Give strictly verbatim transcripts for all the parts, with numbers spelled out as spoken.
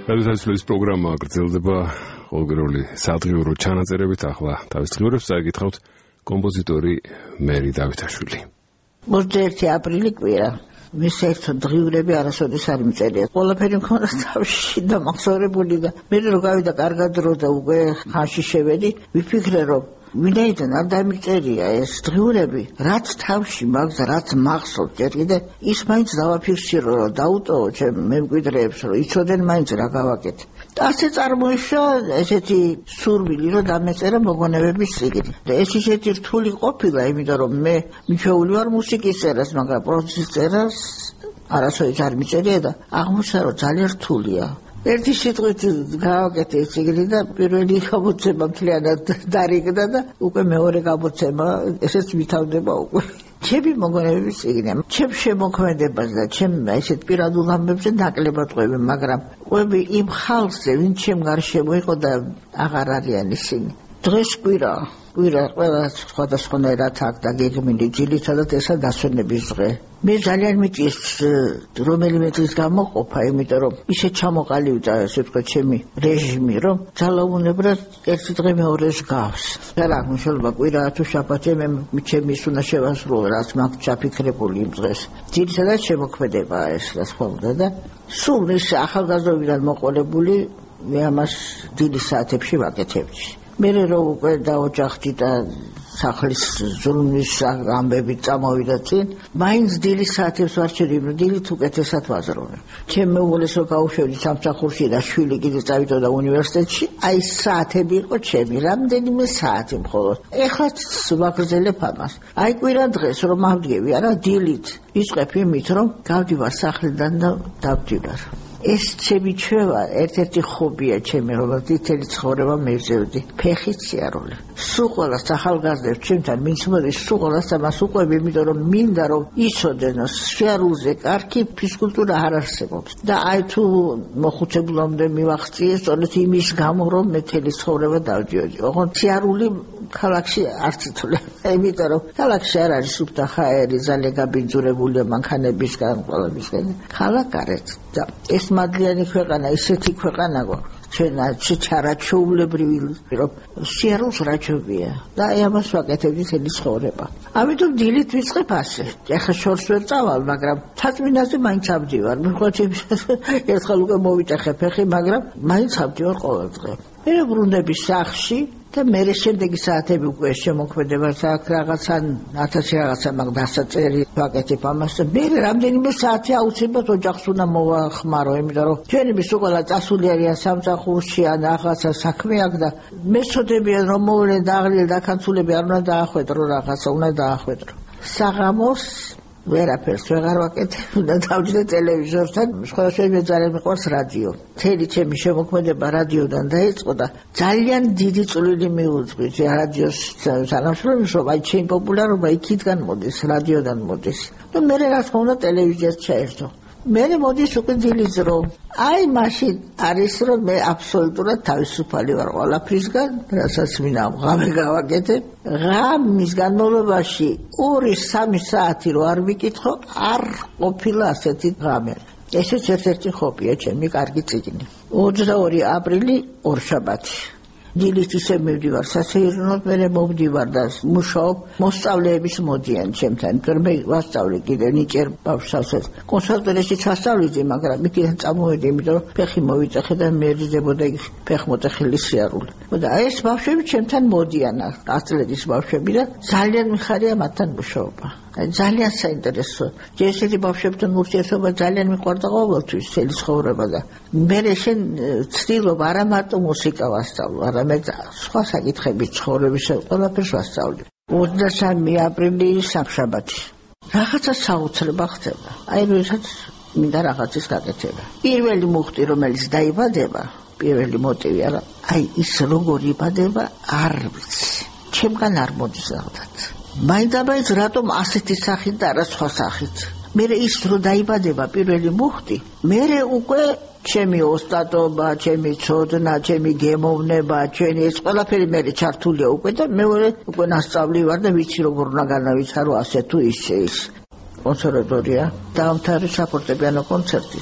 გადაცემის პროგრამა გრძელდება ყოველგვარული სადღიურო ჩანაწერებით. ახლა თავის დღიურებს წაიკითხავთ კომპოზიტორი მერი დავითაშვილი. ოცდაერთი აპრილი კვირა. მე საერთოდ დღიურები არასოდეს არ მიწერია. ყველაფერი მქონდა თავში და მახსოვრებული და მე რო გავიდა კარგად დრო და უკვე ხანში შევედი, ვიფიქრე რომ ვინაიდან არ დამიწერია ეს დღიურები, რაც თავში მაქვს, რაც მახსოვს ჯერ კიდე, ის მაინც დავაფიქსირო, რომ დაუტოვო ჩემ მემკვიდრეებს, რომ იცოდნენ მაინც რა გავაკეთე. და ასე წარმოიშვა ესეთი სურვილი, რომ დამეწერა მოგონებების წიგნი. და ეს ისეთი რთული ყოფილა, იმიტომ რომ მე მიჩვეული ვარ მუსიკის წერას, მაგრამ პროზის წერას არასოდეს არ მიწერია და აღმოჩნდა, რომ ძალიან რთულია. ერთი სიტყვით გავაკეთე ეს წიგნი და პირველი გამოცემა მთლიანად დარიგდა და უკვე მეორე გამოცემა ესეც ვითარდება უკვე. ჩემი მოგონებების წიგნი, ჩემ შემოქმედებას და ჩემ ესეთ პირადულ ამბებზე ნაკლებად ყვები, მაგრამ ყვები იმ ხალხზე, ვინც ჩემ გარშემო იყო და აღარ არიან ისინი. დღეს კვირა, კვირა ყველა სხვადასხვანაირად აქ და გეგმილი, ძირითადად ესა დასვენების დღე. მე ძალიან მიჭირს რომელიმე დღის გამოყოფა, იმიტომ რომ ისე ჩამოყალიბდა, ესე ვთქვათ, ჩემი რეჟიმი, რომ ძალაუნებრად ერთი დღე მეორეს გავს. და რა მნიშვნელობა კვირაა თუ შაბათია, მე ჩემი ის უნდა შევასრულო, რაც მაქვს ჩაფიქრებული იმ დღეს. ძირითადად შემოქმედებაა ეს, რა თქმა უნდა და სულ ის ახალგაზრდობიდან მოყოლებული მე ამას დიდი საათებში ვაკეთებდი. მე რო უკვე დაოჯახდი და სახლის ზრუნვის ამბები წამოვიდა წინ, მაინც დილის საათებს ვარჩევდი, დილით უკეთესად ვაზროვნებ. ჩემ მეუღლეს რო გავუშვებდი სამსახურში და შვილი კიდე წავიდოდა უნივერსიტეტში, აი საათები იყო ჩემი, რამდენიმე საათი მხოლოდ. ეხლაც ვაგრძელებ ამას. აი კვირა დღეს რომ ავდგები, არა დილით ვიწყებ იმით, რომ გავდივარ სახლიდან და დავდივარ. ეს ჩემი ჩვევა, ერთ-ერთი ხობია ჩემი, რომელსაც მთელი ცხოვრება მევზევდი. ფეხით სიარული. სულ ყველას ახალგაზრდებს ჩემთან მიცმოდის, სულ ყველას ამას უყვები, იმიტომ რომ მინდა რომ იცოდნენ, სიარულზე კარგი ფიზკულტურა არ არსებობს. და აი თუ მოხუცებულამდე მივახციე, სწორედ იმის გამო რომ მე მთელი ცხოვრება დავდიოდი. ოღონდ სიარული ქალაქში არც ითვლება, იმიტომ რომ ქალაქში არ არის სუფთა ჰაერი, ძალიან გაბინძურებულია მანქანებისგან, ყველებისგან. ქალაქარეთ და ეს მადლიანი ქვეყანა, ისეთი ქვეყანა ჩვენ ჩარაჩოულებრივი, რომ სიარულს რაჩობია და აი ამას ვაკეთებდი მთელი ცხოვრება. ამიტომ დილით ვიწყებ ასე. ეხლა შორს ვერ წავალ, მაგრამ თაწმინდაზე მაინც ავდივარ. მიხოთ ერთხელ უკვე მოვიტეხე ფეხი, მაგრამ მაინც ავდივარ ყოველ დღე. მე ბრუნდები სახლში და მე შემდეგი საათები უკვე შემოქმედებას აქ რაღაცა ათასი რაღაცა მაგ დასაწერი ვაკეთებ ამას და მე რამდენიმე საათი აუცილებლად ოჯახს უნდა მოვახმარო, იმიტომ რომ ჩვენები სულ ყველა წასული არიან სამსახურში ან რაღაცა საქმე აქვს და მეცოდებიან რომ მოვლენ და აღლიელ დაქანცულები არ უნდა დაახვედრო, რაღაცა უნდა დაახვედრო. საღამოს ვერაფერს ვეღარ ვაკეთებ, უნდა დავჯდე ტელევიზორთან, სხვადასხვა მე ძალიან მიყვარს რადიო. მთელი ჩემი შემოქმედება რადიოდან დაიწყო და ძალიან დიდი წვლილი მიუძღვის რადიოს თანამშრომლობის, რომ აი ჩემი პოპულარობა იქიდან მოდის, რადიოდან მოდის. და მე რა თქმა უნდა ტელევიზიას ჩაერთო. მე მოდის უკვე დილის დრო. აი მაშინ არის რომ მე აბსოლუტურად თავისუფალი ვარ ყველაფრისგან, რასაც მინდა ღამე გავაკეთებ. ღამის განმავლობაში ორი სამი საათი რო არ ვიკითხო, არ ყოფილა ასეთი ღამე. ესეც ერთ-ერთი ხობია ჩემი კარგი წიგნი. ოცდაორი აპრილი ორშაბათი. დილით ისე მივდივარ სასეირნოდ, მე მოვდივარ და მუშაობ, მოსწავლეების მოდიან ჩემთან, იმიტომ მე ვასწავლე კიდე ნიჭიერ ბავშვსაც. კონსერვატორიაში ჩასწავლიდი, მაგრამ იქიდან წამოვედი, იმიტომ რომ ფეხი მოვიწეხე და მე ერიდებოდა ფეხმოწეხილი სიარული. და ეს ბავშვები ჩემთან მოდიან, ათწლედის ბავშვები და ძალიან მიხარია მათთან მუშაობა. ძალიან საინტერესო. ესეთი ბავშვებთან ურთიერთობა ძალიან მიყვარდა ყოველთვის მთელი ცხოვრება და მე შენ ცდილობ არა მარტო მუსიკა ვასწავლო, არამედ სხვა საკითხები ცხოვრების ყველაფერს ვასწავლე. ოცდასამი აპრილი სამშაბათი. რაღაცა საოცრება ხდება. აი როდესაც მინდა რაღაცის გაკეთება. პირველი მუხტი რომელიც დაიბადება, პირველი მოტივი არა, აი ის როგორ იბადება არ ვიცი. ჩემგან არ მოდის რაღაცა. მაინდამაინც რატომ ასეთი სახით და არა სხვა სახით. მე ის რო დაიბადება პირველი მუხტი, მე უკვე ჩემი ოსტატობა, ჩემი ცოდნა, ჩემი გემოვნება, ჩვენი ეს ყველაფერი მე ჩართულია უკვე და მე უკვე ნასწავლი ვარ და ვიცი როგორ უნდა განავითარო ასე თუ ისე ის. კონსერვატორია დაამთავრე საფორტეპიანო კონცერტით.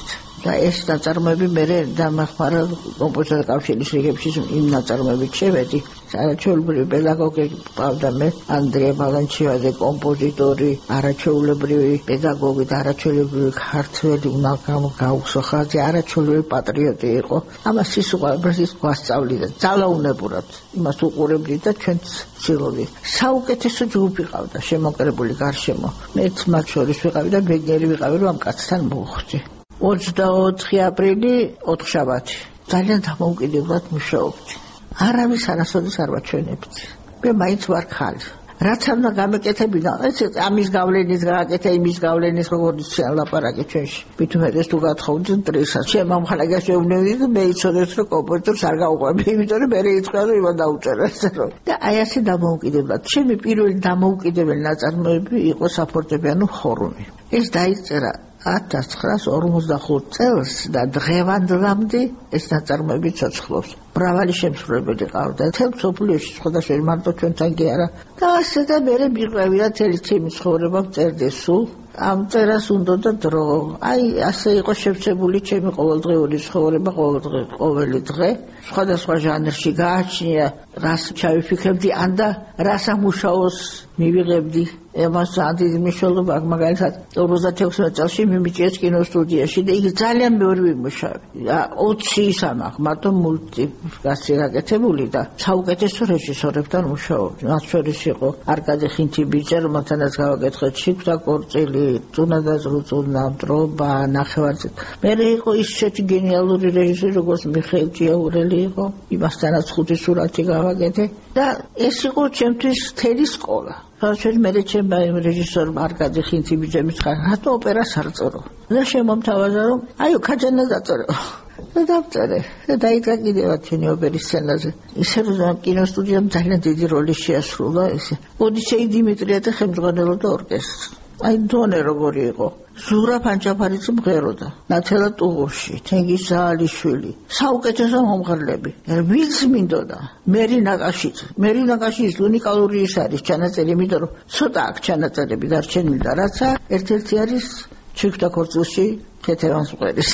და ეს ნაწარმოები მე დამახმარა კომპოზიტორთა კავშირის რიგებში იმ ნაწარმოებით შევედი. არაჩვეულებრივი პედაგოგი ყავდა მე, ანდრია ბალანჩივაძე, კომპოზიტორი, არაჩვეულებრივი პედაგოგი და არაჩვეულებრივი ქართველი უნალგამო გაუხსოხაძე, არაჩვეულებრივი პატრიოტი იყო. ამას სისუყარეს გვასწავლიდა და ძალაუნებურად იმას უყურებდი და ჩვენც ვცდილობდი. საუკეთესო ჯგუფი ყავდა შემოკრებული გარშემო. მეც მათ შორის ვიყავი და ბედნიერი ვიყავი, რომ ამ კაცთან მოვხვდი. ოცდაოთხი აპრილი ოთხშაბათი. ძალიან დამოუკიდებლად მუშაობდი. არავის არასოდეს არ ვაჩვენებდი. მე მაინც ვარ ხალი. რაც უნდა გამეკეთებინა, ეს ამის გავლენის გააკეთა, იმის გავლენის როგორც ლაპარაკი ჩვენში. მithumetes თუ გათხოვდნენ ტრისაც. შემამხანა გასეუბნები და მე იცოდეთ რომ კომპოზიტორს არ გაუყვები, იმიტომ რომ მე იწყვია რომ იმან დაუწერა ესე რომ. და აი ასე დამოუკიდებლად. ჩემი პირველი დამოუკიდებელი ნაწარმოები იყო საფორტეპიანო ხორუმი. ეს დაიწერა ათას ცხრაას ორმოცდახუთ წელს და დღევანდლამდე ეს ნაწარმოები ცოცხლობს. მრავალი შემსრულებელი ყავდა. თელ მსოფლიოში სხვადასხვა მარტო ჩვენთან კი არა. და ასე და მე მიყვევია თელი ჩემი ცხოვრება წერდი სულ. ამ წერას უნდა დრო. აი ასე იყო შევცებული ჩემი ყოველდღიური ცხოვრება, ყოველდღე, ყოველი დღე. სხვადასხვა ჟანრში გააჩნია, რას ჩავიფიქრებდი, ან და რას ამუშაოს მივიღებდი. ემას დიდი მნიშვნელობა აქვს, მაგალითად ოცდაექვსი წელს მიმიჭიეს კინოსტუდიაში და იგი ძალიან მეორე ვიმუშავე. ოცი ის ამახ, მარტო მულტიპლიკაცი გაკეთებული და საუკეთესო რეჟისორებთან მუშაობდი. მათ შორის იყო არკადე ხინთიბიძე, რომელთანაც გავაკეთეთ შიკვთა კორწილი, წუნა და ზრუწუნა, დრობა, ნახევარზე. მერე იყო ისეთი გენიალური რეჟისორი, როგორც მიხეილ ჭიაურელი იყო. იმასთანაც ხუთი სურათი გავაკეთე და ეს იყო ჩემთვის მთელი სკოლა. ჩვენ მე ჩემმა რეჟისორ არკადე ხინთიბიძემის ხარ რატო ოპერას არ წერო და შემომთავაზა რომ აიო ქაჯანა დაწერო და დავწერე და დაიდგა კიდევ ჩვენი ოპერის სცენაზე ისე რომ კინოსტუდიამ ძალიან დიდი როლი შეასრულა ესე ოდისეი დიმიტრია და ხელმძღვანელობდა ორკესტრს აი დონე როგორი იყო ზურა პანჯაფარიძე მღეროდა ნათელა ტუღუში თენგიზ ზაალიშვილი საუკეთესო მომღერლები ვინც მინდოდა მერი ნაკაშიძე მერი ნაკაშიძის უნიკალური ის არის ჩანაწერი იმიტომ რომ ცოტა აქ ჩანაწერები დარჩენილი და რაცა ერთ-ერთი არის ჩიქთა ქორწილში ქეთევანს მღერის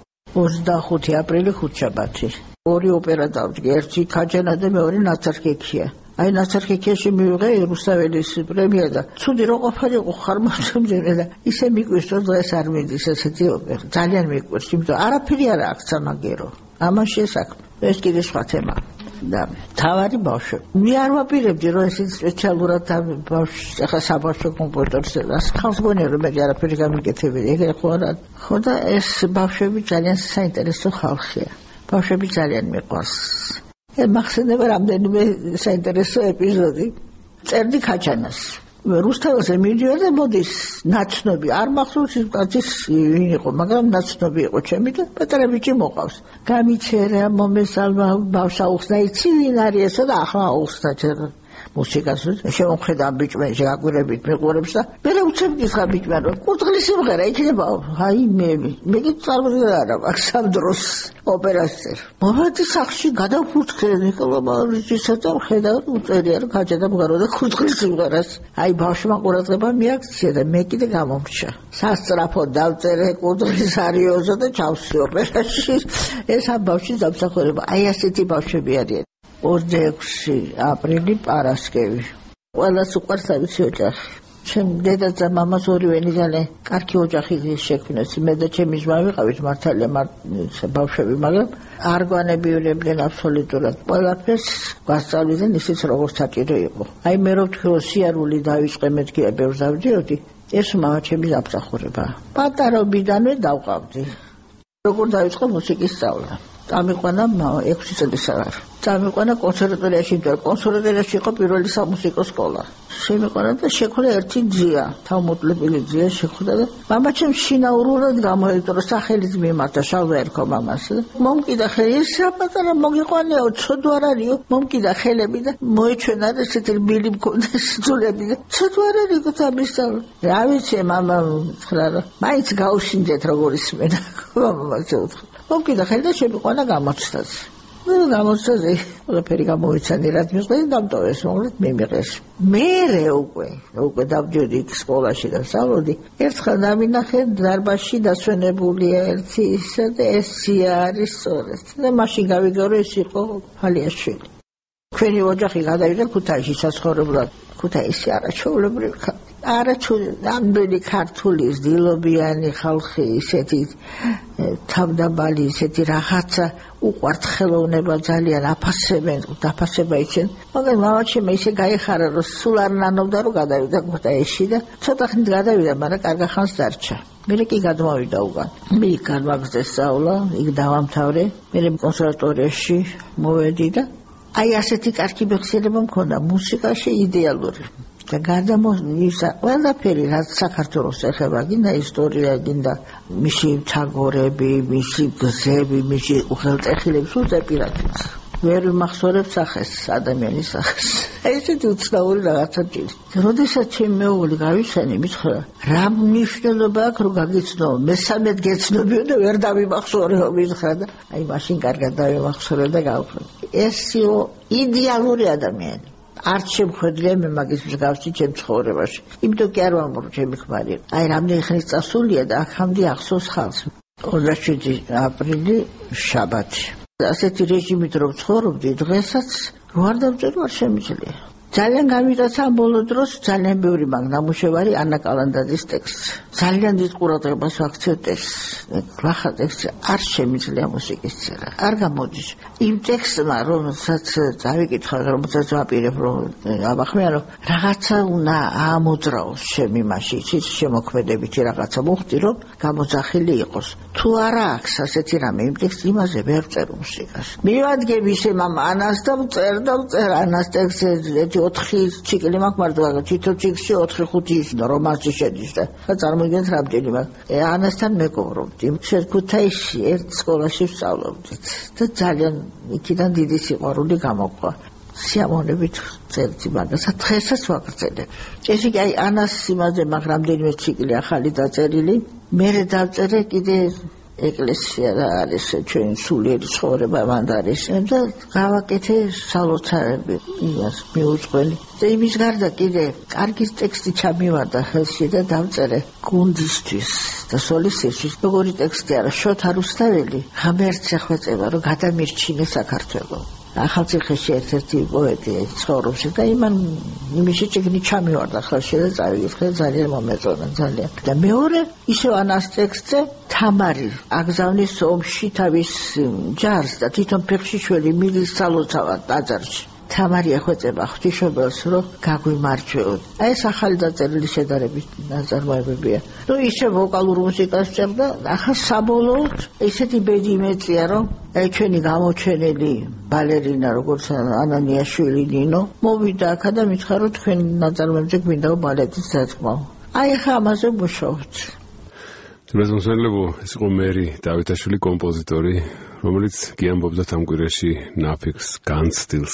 ოცდახუთი აპრილი ხუთშაბათი ორი ოპერა დავდგე ერთი ქაჯანა და მეორე ნაცარქექია აი ნაცარქექიაში მივიღე რუსთაველის პრემია და ცუდი რო ყოფილიყო ხარმოწმდე და ისე მიგვეს რომ დღეს არ მინდის ესეთი ოპერა ძალიან მიგვეს იმიტომ არაფერი არ აქვს სამაგერო ამას შესაქმე ეს კიდე სხვა თემა და თავარი ბავშვი მე არ ვაპირებდი რომ ეს სპეციალურად ბავშვი ახლა საბავშვო კომპოზიტორს ეს ხავს გონია რომ მე არაფერი გამიგეთებია ეგრე ხო არა ხო და ეს ბავშვები ძალიან საინტერესო ხალხია ბავშვები ძალიან მიყვარს მახსენდება რამდენიმე საინტერესო ეპიზოდი წერდი ქაჯანას რუსთაველზე მივიდიოდა და მოდის ნაცნობი არ მახსოვს ის კაცის ვინ იყო მაგრამ ნაცნობი იყო ჩემი და პატარა ბიჭი მოყავს გამიჩერა მომესალმა ბავშვა უხსნა იცი ვინ არის ესა და ახლა უხსნა ჩერა მუსიკას შემოხედა ბიჭმა შეაკვირებით მიყურებს და მე უცებდი ხა ბიჭმა რომ კურდღლის სიმღერა იქნება აი მე მე კი წარმოდგენა არა აქვს ამ დროს ოპერას წერ მომადი სახში გადავფურთხე ნიკოლო რეჟისორს და ხედა უწერია რომ გაჭედა მღეროდა კურდღლის სიმღერას აი ბავშვმა ყურადღება მიაქცია და მე კიდე გამომრჩა სასწრაფო დავწერე კურდღლის არიოზო და ჩავსვი ოპერაში ეს ამ ბავშვის დამსახურება აი ასეთი ბავშვები არიან ოცდაექვსი აპრილი პარასკევი ყველას უყვარს თავისი ოჯახი ჩემ დედას და მამას ორივენი ძალიან კარგი ოჯახი შექმნეს მე და ჩემი ძმა ვიყავით მართალია ბავშვები მაგრამ არ გვანებიულებდნენ აბსოლუტურად ყველაფერს გვასწავლიდნენ ისიც როგორც საჭირო იყო აი მე რო ვთქვი რომ სიარული დავიწყე მეთქი ბევრს დავდიოდი ეს მამა ჩემი დამსახურება პატარობიდანვე დავყავდი როგორ დავიწყე მუსიკის სწავლა წამიყვანა ექვსი წლის აღარ წამიყვანა კონსერვატორიაში და კონსერვატორიაში იყო პირველი სამუსიკო სკოლა შემიყვანა და შეხვდა ერთი ძია თავმოკლებელი ძია შეხვდა და მამა ჩემს შინაურულად გამოიწვია სახელით მიმართა შალვა ერქო მამას მომკიდა ხელი საპატარა მოგიყვანეო ცოდვა არ არისო მომკიდა ხელები და მოეჩვენა და ესეთი ბილი მქონდა სიძულები და ცოდვა არ არისო თამისთავ რა ვიცი მამა ხრა მაინც გაუშინდეთ როგორ ისმენა მამას უთხრა მომკიდა ხელი და შემიყვანა გამოცდაზე ну გამოსაზე ყველაფერი გამოიცანი რაც მიყვეს დამტოვეს მოგლით მიმიღეს მე უკვე უკვე დავჯერდი სკოლაში და სწავლობდი ერთხელ დავინახე დარბაზში დასვენებულია ერთი ისე და ესე არის სწორედ და მაშინ გავიგე ეს იყო ფალიაშვილი ჩვენი ოჯახი გადავიდა ქუთაისში საცხოვრებლად ქუთაისი არაჩვეულებრივი არაჩვეულებრივი ამდენი ქართული ძილობიანი ხალხი ისეთი თავდაბალი ისეთი რაღაცა უყვართ ხელოვნება ძალიან აფასებენ დაფასება იცენ მაგრამ მამაჩემ ისე გაიხარა რომ სულ არ ნანობდა რომ გადავიდა ქუთაისში და ცოტა ხნით გადავიდა მაგრამ კარგა ხანს დარჩა მე კი გადმოვიდა უკან მე განვაგრძე სწავლა იქ დავამთავრე მე კონსერვატორიაში მოვედი და აი ასეთი კარგი მეხსიერება მქონდა მუსიკაში იდეალური და გადამოსვლა ყველაფერი რაც საქართველოს ეხება გინდა ისტორია გინდა მისი თაგორები მისი გზები მისი უხელტეხილები სულ ზეპირად ვერ მახსოვებ სახეს ადამიანის სახეს აი ესეთი უცნაური რაღაცა ჭირს როდესაც ჩემი მეუღლე გავიხსენე მითხრა რა მნიშვნელობა აქვს რომ გაგიცნო მესამედ გეცნობიო და ვერ დავიმახსოვრეო მითხრა და აი მაშინ კარგად დავიმახსოვრე და გავხსნე ეს იყო იდეალური ადამიანი არც შემხედრია მე მაგის მსგავსი ჩემ ცხოვრებაში იმიტომ კი არ ვამბობ ჩემი ქმარი აი რამდენი ხნის წასულია და აქამდე ახსოვს ხალხს ოცდაშვიდი აპრილი შაბათი ასეთი რეჟიმით რომ ცხოვრობდი დღესაც რო არ დავწერო არ შემიძლია ძალიან გამიტაცა ამ ბოლო დროს ძალიან ბევრი მაგ ნამუშევარი ანა კალანდაძის ტექსტი ძალიან დიდ ყურადღებას ვაქცევ ტექსტს ახლა ტექსტი არ შემიძლია მუსიკის წერა არ გამოდის იმ ტექსტმა რომელსაც დავიკითხა რომელსაც ვაპირებ რომ აბახმიან რომ რაღაცა უნდა ამოძრაოს შემი მასში ის შემოქმედებითი რაღაცა მოხდი რომ გამოძახილი იყოს თუ არა აქვს ასეთი რამე იმ ტექსტს იმაზე ვერ წერ მუსიკას მივადგები ისე მამ ანას და წერ და წერ ანას ტექსტს ოთხი ციკლი მაქვს მარტო თითო ციკლში ოთხი ხუთი რომანსი შედის და წარმოგიდგენთ რამდენი მაქვს ანასთან მეგობრობდი ქუთაისში ერთ სკოლაში ვსწავლობდით და ძალიან იქიდან დიდი სიყვარული გამოყვა სიამოვნებით წერდი მაგას დღესაც ვაგრძელებ ესე იგი აი ანას იმაზე მაქვს რამდენიმე ციკლი ახალი დაწერილი მე დავწერე კიდე ეკლესია რა არის ჩვენი სულიერი ცხოვრება მანდ არის და გავაკეთე სალოცავები იმას მიუძღვენი და იმის გარდა კიდე კარგი ტექსტი ჩამივარდა ხელში და დავწერე გუნდისთვის და სოლისტისთვის როგორი ტექსტი არა შოთა რუსთაველი ღამერთს ეხვეწება რომ გადამირჩინე საქართველო ახალციხეში ერთ-ერთი პოეტი ცხოვრობს და იმან იმისი ჭიგნი ჩამივარდა ხელში და წავიკითხე ძალიან მომეწონა ძალიან და მეორე ისევ ანას ტექსტზე თამარი აგზავნის ომში თავის ჯარს და თვითონ ფეხშიშველი მიდის სალოცავად ტაძარში თამარი ეხვეწება ღვთისმშობელს რომ გაგვიმარჯვეოთ აი ეს ახალი დაწერილი შედარებით ნაწარმოებებია ну ისე ვოკალურ მუსიკას წერდა ახლა საბოლოოდ ესეთი ბედი მეწია რომ აი ჩვენი გამოჩენილი ბალერინა როგორც ანანიაშვილი ნინო მოვიდა აქ და მითხრა რომ თქვენ ნაწარმოებზე გვინდა ბალეტის დადგმა აი ახლა ამაზე ვმუშაობთ მეზონსენლებო ეს იყო მერი დავითაშვილი კომპოზიტორი რომელიც გიამბობდა ამ კვირაში ნაფიქს განცდილს